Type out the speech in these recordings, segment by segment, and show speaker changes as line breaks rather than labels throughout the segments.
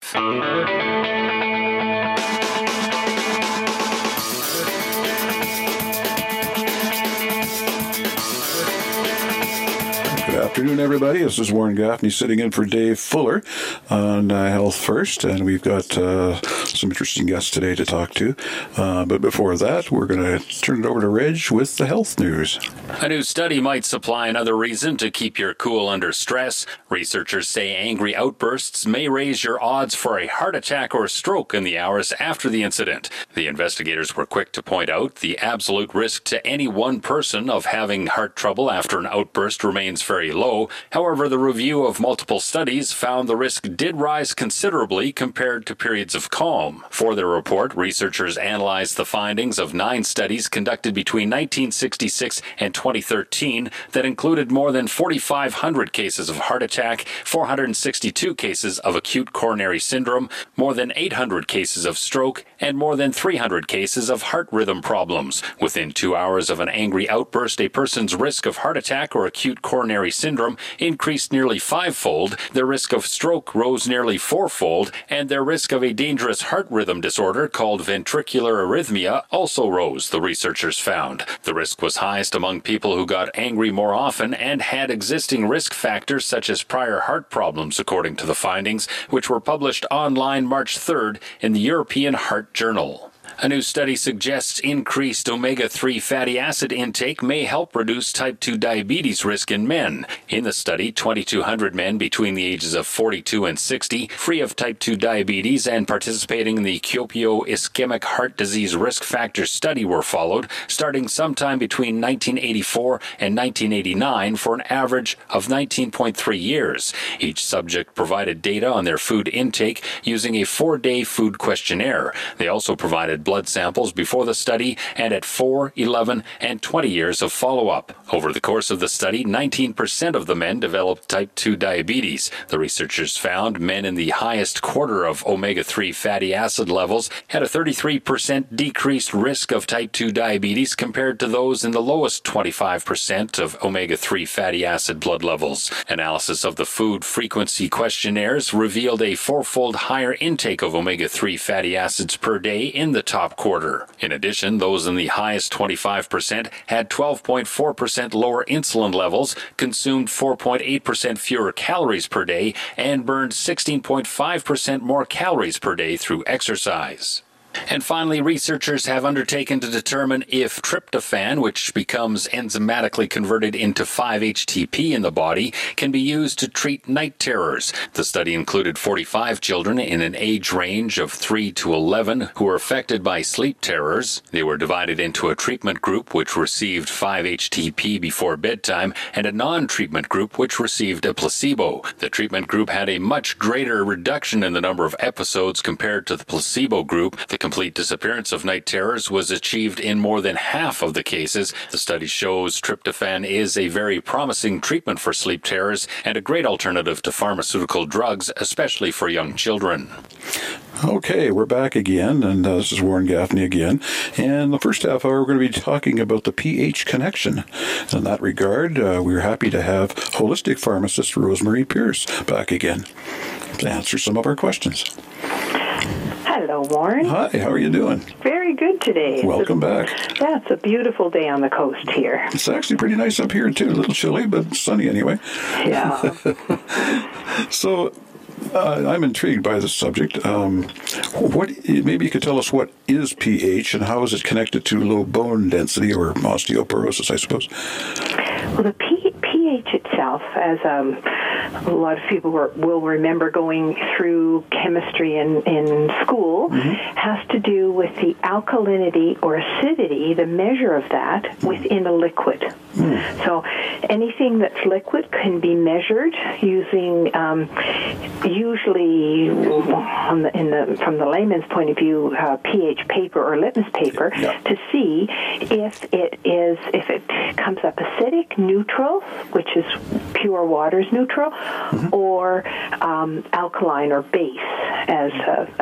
Health.
Good afternoon, everybody. This is Warren Gaffney sitting in for Dave Fuller on Health First, and we've got some interesting guests today to talk to. But before that, we're going to turn it over to Reg with the health news.
A new study might supply another reason to keep your cool under stress. Researchers say angry outbursts may raise your odds for a heart attack or stroke in the hours after the incident. The investigators were quick to point out the absolute risk to any one person of having heart trouble after an outburst remains very low. However, the review of multiple studies found the risk did rise considerably compared to periods of calm. For their report, researchers analyzed the findings of 9 studies conducted between 1966 and 2013 that included more than 4,500 cases of heart attack, 462 cases of acute coronary syndrome, more than 800 cases of stroke, and more than 300 cases of heart rhythm problems. Within 2 hours of an angry outburst, a person's risk of heart attack or acute coronary syndrome increased nearly 5-fold, their risk of stroke rose nearly 4-fold, and their risk of a dangerous heart rhythm disorder called ventricular arrhythmia also rose, the researchers found. The risk was highest among people who got angry more often and had existing risk factors such as prior heart problems, according to the findings, which were published online March 3rd in the European Heart Journal. A new study suggests increased omega-3 fatty acid intake may help reduce type 2 diabetes risk in men. In the study, 2,200 men between the ages of 42 and 60, free of type 2 diabetes and participating in the Kuopio Ischemic Heart Disease Risk Factor Study were followed, starting sometime between 1984 and 1989 for an average of 19.3 years. Each subject provided data on their food intake using a 4-day food questionnaire. They also provided blood samples before the study and at 4, 11, and 20 years of follow-up. Over the course of the study, 19% of the men developed type 2 diabetes. The researchers found men in the highest quarter of omega-3 fatty acid levels had a 33% decreased risk of type 2 diabetes compared to those in the lowest 25% of omega-3 fatty acid blood levels. Analysis of the food frequency questionnaires revealed a 4-fold higher intake of omega-3 fatty acids per day in the top quarter. In addition, those in the highest 25% had 12.4% lower insulin levels, consumed 4.8% fewer calories per day, and burned 16.5% more calories per day through exercise. And finally, researchers have undertaken to determine if tryptophan, which becomes enzymatically converted into 5-HTP in the body, can be used to treat night terrors. The study included 45 children in an age range of 3 to 11 who were affected by sleep terrors. They were divided into a treatment group which received 5-HTP before bedtime and a non-treatment group which received a placebo. The treatment group had a much greater reduction in the number of episodes compared to the placebo group. The complete disappearance of night terrors was achieved in more than half of the cases. The study shows tryptophan is a very promising treatment for sleep terrors and a great alternative to pharmaceutical drugs, especially for young children.
Okay, we're back again, and this is Warren Gaffney again. And the first half hour, we're going to be talking about the pH connection. In that regard, we're happy to have holistic pharmacist Rosemary Pierce back again to answer some of our questions.
Hello, Warren.
Hi, how are you doing?
Very good today.
Welcome back.
Yeah, it's a beautiful day on the coast here.
It's actually pretty nice up here, too. A little chilly, but sunny anyway.
Yeah.
So, I'm intrigued by this subject. Maybe you could tell us what is pH and how is it connected to low bone density or osteoporosis, I suppose?
Well, the pH itself, as a lot of people will remember going through chemistry in school, has to do with the alkalinity or acidity, the measure of that within a liquid. So anything that's liquid can be measured using usually from the layman's point of view, pH paper or litmus paper to see if it comes up acidic, neutral, which is pure water's neutral, or alkaline or base, as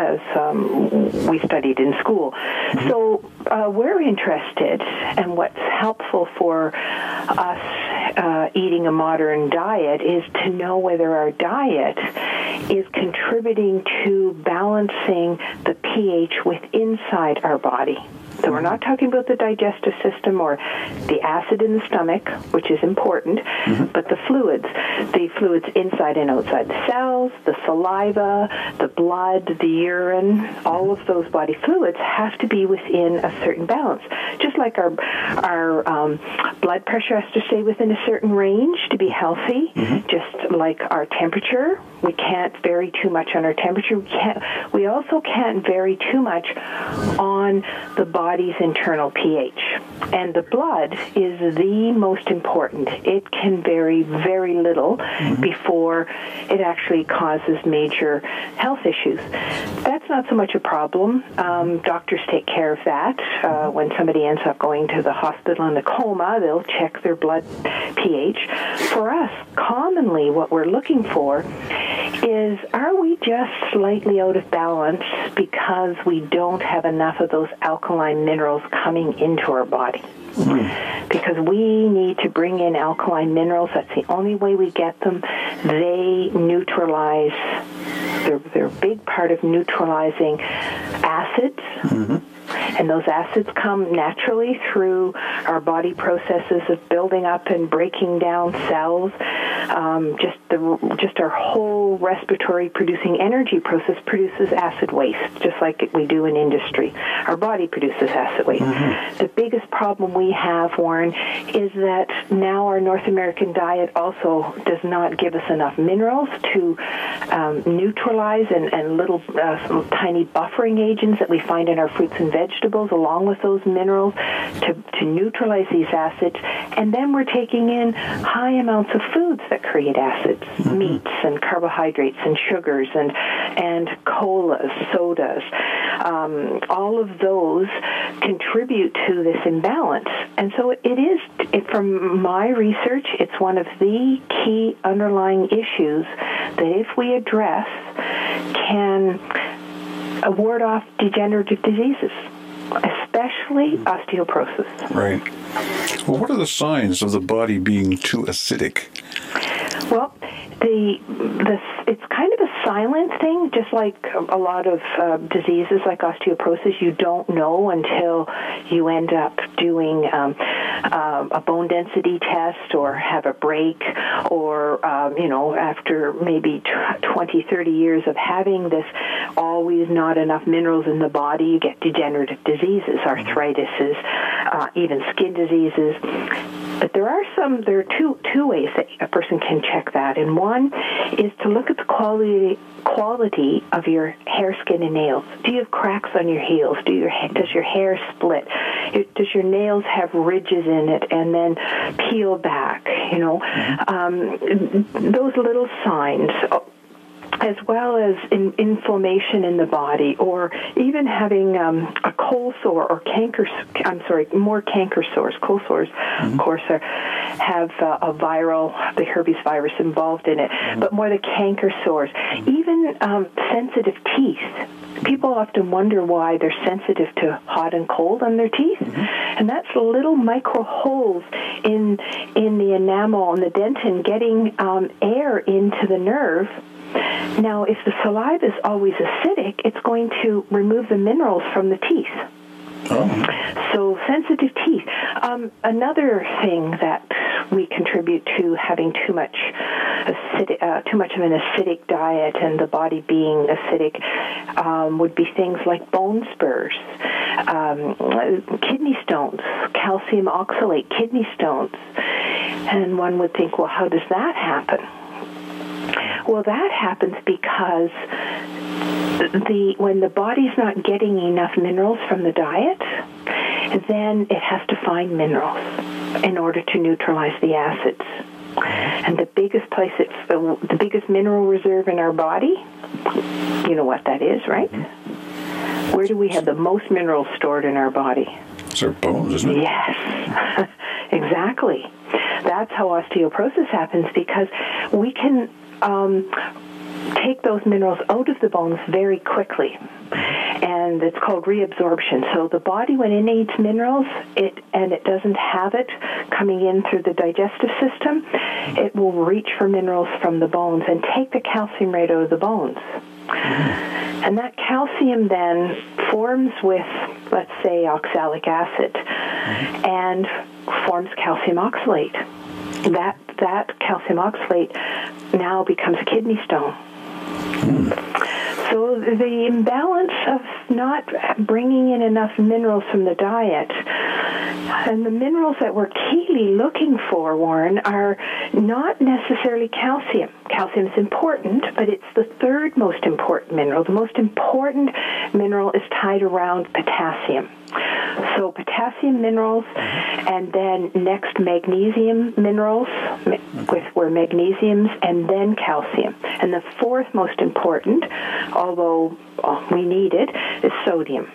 we studied in school. So we're interested, and what's helpful for us eating a modern diet is to know whether our diet is contributing to balancing the pH inside our body. So we're not talking about the digestive system or the acid in the stomach, which is important, but the fluids inside and outside the cells, the saliva, the blood, the urine, all of those body fluids have to be within a certain balance. Just like our blood pressure has to stay within a certain range to be healthy, just like our temperature. We can't vary too much on our temperature. We also can't vary too much on the body's internal pH. And the blood is the most important. It can vary very little before it actually causes major health issues. That's not so much a problem. Doctors take care of that. When somebody ends up going to the hospital in a coma, they'll check their blood pH. For us, commonly what we're looking for is, are we just slightly out of balance because we don't have enough of those alkaline minerals coming into our body? Because we need to bring in alkaline minerals. That's the only way we get them. They neutralize, they're a big part of neutralizing acids. And those acids come naturally through our body processes of building up and breaking down cells. Just our whole respiratory producing energy process produces acid waste, just like we do in industry. Our body produces acid waste. The biggest problem we have, Warren, is that now our North American diet also does not give us enough minerals to neutralize and little tiny buffering agents that we find in our fruits and vegetables, along with those minerals, to neutralize these acids. And then we're taking in high amounts of foods that create acids, meats and carbohydrates and sugars and colas, sodas. All of those contribute to this imbalance. And so from my research, it's one of the key underlying issues that if we address can ward off degenerative diseases, especially osteoporosis.
Right. Well, what are the signs of the body being too acidic?
Well, it's kind of a silent thing, just like a lot of diseases like osteoporosis. You don't know until you end up doing a bone density test or have a break, or after maybe 20, 30 years of having this always not enough minerals in the body, you get degenerative diseases, arthritis, even skin diseases. But there are two ways that a person can check that, and one is to look at the quality of your hair, skin, and nails. Do you have cracks on your heels? Does your hair split? Does your nails have ridges in it and then peel back? Those little signs, as well as inflammation in the body, or even having a cold sore or more canker sores. Cold sores, of course, have the herpes virus involved in it, but more the canker sores. Even sensitive teeth. People often wonder why they're sensitive to hot and cold on their teeth, and that's little micro holes in the enamel and the dentin getting air into the nerve. Now, if the saliva is always acidic, it's going to remove the minerals from the teeth. So sensitive teeth. Another thing that we contribute to having too much of an acidic diet and the body being acidic would be things like bone spurs, kidney stones, calcium oxalate kidney stones. And one would think, well, how does that happen? Well, that happens because when the body's not getting enough minerals from the diet, then it has to find minerals in order to neutralize the acids. And the biggest the biggest mineral reserve in our body, you know what that is, right? Where do we have the most minerals stored in our body?
It's our bones, isn't it?
Yes, exactly. That's how osteoporosis happens, because we can take those minerals out of the bones very quickly. And it's called reabsorption. So the body, when it needs minerals, it doesn't have it coming in through the digestive system, it will reach for minerals from the bones and take the calcium right out of the bones. And that calcium then forms with, let's say, oxalic acid, and forms calcium oxalate. That calcium oxalate now becomes a kidney stone. So the imbalance of not bringing in enough minerals from the diet, and the minerals that we're keenly looking for, Warren, are not necessarily calcium. Calcium is important, but it's the third most important mineral. The most important mineral is tied around potassium. So potassium minerals, and then next magnesium minerals, where magnesiums, and then calcium. And the fourth most important, although we need it, is sodium.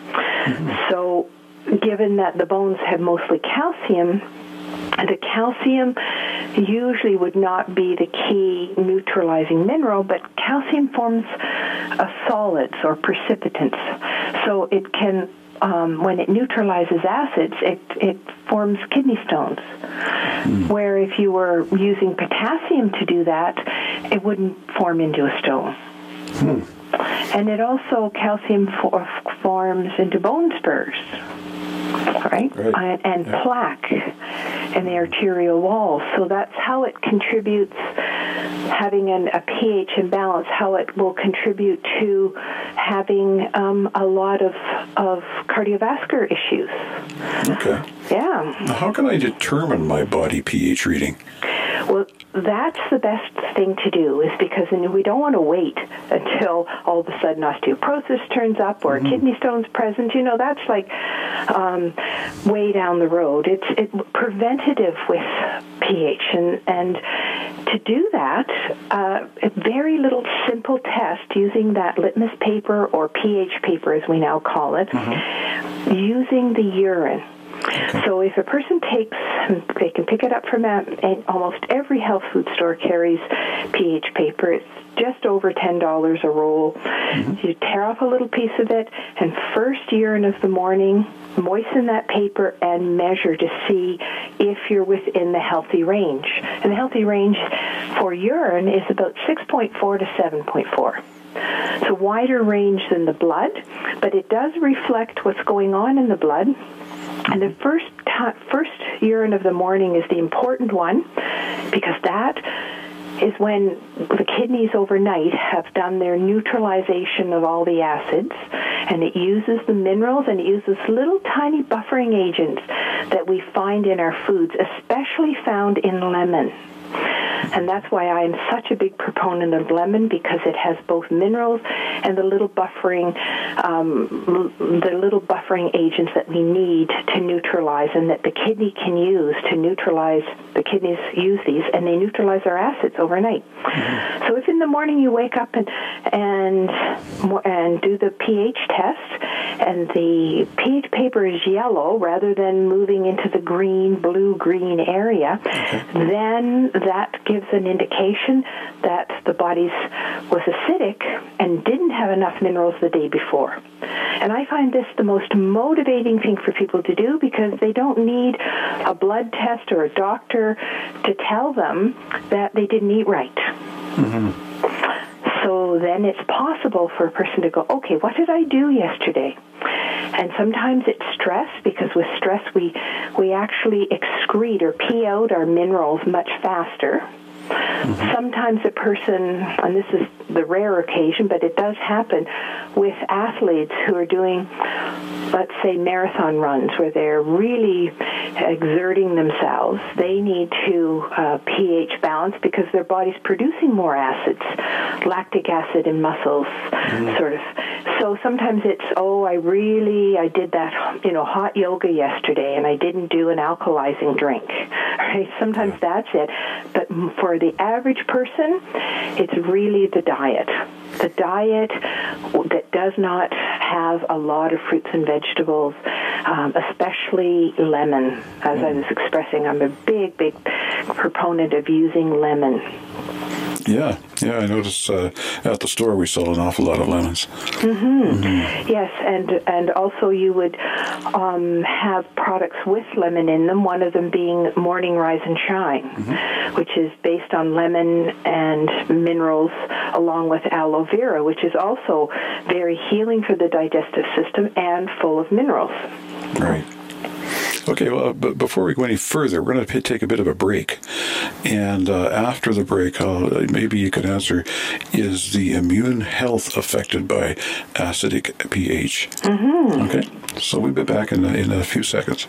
So given that the bones have mostly calcium, the calcium usually would not be the key neutralizing mineral, but calcium forms solids or precipitants. So it can, when it neutralizes acids, it forms kidney stones. Where if you were using potassium to do that, it wouldn't form into a stone. And it also, calcium forms into bone spurs, right? And plaque in the arterial walls. So that's how it contributes, having a pH imbalance, how it will contribute to having a lot of cardiovascular issues.
Okay.
Yeah.
Now, how can I determine my body pH reading?
Well, that's the best thing to do, is because we don't want to wait until all of a sudden osteoporosis turns up or kidney stones present. You know, that's like way down the road. It's preventative with pH, and to do that, a very little simple test using that litmus paper, or pH paper as we now call it, using the urine. So if a person they can pick it up from almost every health food store carries pH paper. It's just over $10 a roll. You tear off a little piece of it, and first urine of the morning, moisten that paper and measure to see if you're within the healthy range. And the healthy range for urine is about 6.4 to 7.4. It's a wider range than the blood, but it does reflect what's going on in the blood. And the first urine of the morning is the important one, because that is when the kidneys overnight have done their neutralization of all the acids, and it uses the minerals, and it uses little tiny buffering agents that we find in our foods, especially found in lemon. And that's why I'm such a big proponent of lemon, because it has both minerals and the little buffering agents that we need to neutralize, and that the kidney can use to neutralize. The kidneys use these, and they neutralize our acids overnight. So if in the morning you wake up and do the pH test, and the pH paper is yellow rather than moving into the blue-green area, then that gives an indication that the body was acidic and didn't have enough minerals the day before. And I find this the most motivating thing for people to do, because they don't need a blood test or a doctor to tell them that they didn't eat right. So then it's possible for a person to go, okay, what did I do yesterday? And sometimes it's stress, because with stress we actually excrete or pee out our minerals much faster. Sometimes a person, and this is the rare occasion, but it does happen with athletes who are doing, let's say, marathon runs where they're really exerting themselves. They need to pH balance, because their body's producing more acids, lactic acid in muscles, sort of. So sometimes it's, I did that, hot yoga yesterday, and I didn't do an alkalizing drink. Right? Sometimes that's it. But for the average person, it's really the diet. The diet that does not have a lot of fruits and vegetables, especially lemon. As I was expressing, I'm a big, big proponent of using lemon.
Yeah, I noticed at the store we sell an awful lot of lemons.
Yes, and also you would have products with lemon in them, one of them being Morning Rise and Shine, which is based on lemon and minerals, along with aloe vera, which is also very healing for the digestive system and full of minerals.
Right. Okay, well, but before we go any further, we're going to take a bit of a break. And after the break, maybe you can answer, is the immune health affected by acidic pH? Okay, so we'll be back in a few seconds.